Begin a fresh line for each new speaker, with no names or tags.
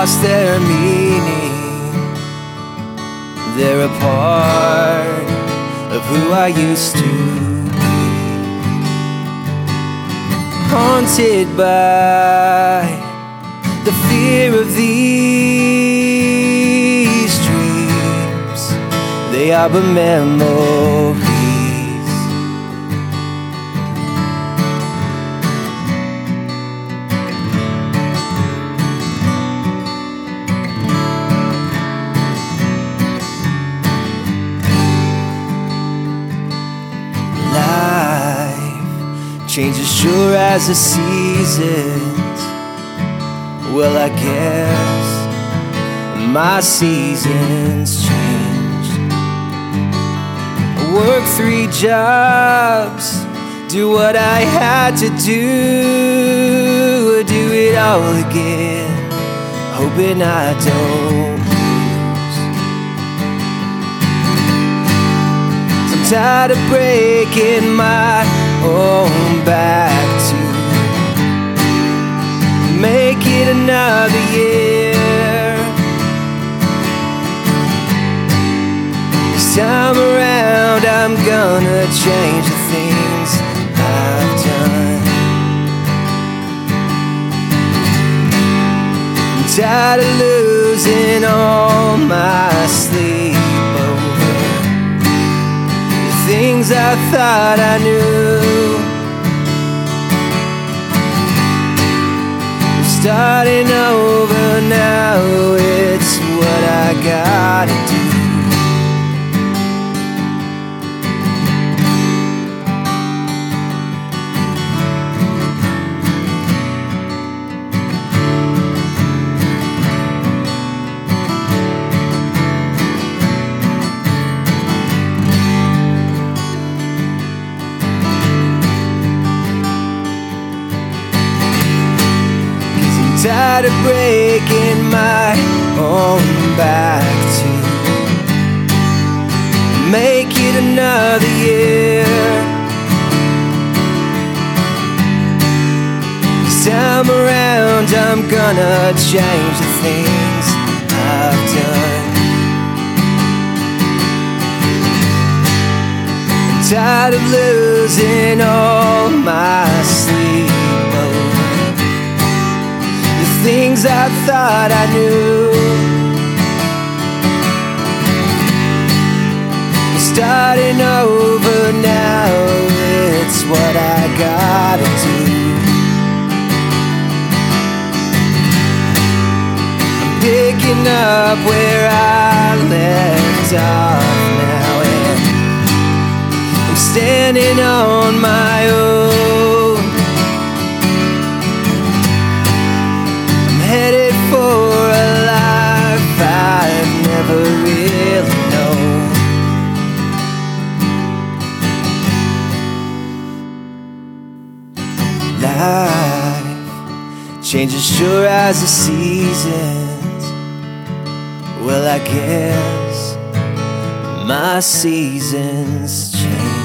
lost their meaning. They're a part of who I used to be. Haunted by the fear of these dreams. They are but memories. Changes sure as the seasons. Well, I guess my seasons changed. I worked 3 jobs, do what I had to do it all again, hoping I don't lose. I'm tired of breaking my own back to make it another year. This time around I'm gonna change the things I've done. I'm tired of losing all my sleep over the things I thought I knew. Starting over now, it's what I gotta do. Tired of breaking my own back to make it another year. This time around I'm gonna change the things I've done. I'm tired of losing all my sleep over things I thought I knew. Starting over now, it's what I gotta do. I'm picking up where I left off now, and I'm standing on my own. Headed for a life I've never really known. Life changes sure as the seasons. Well, I guess my seasons change.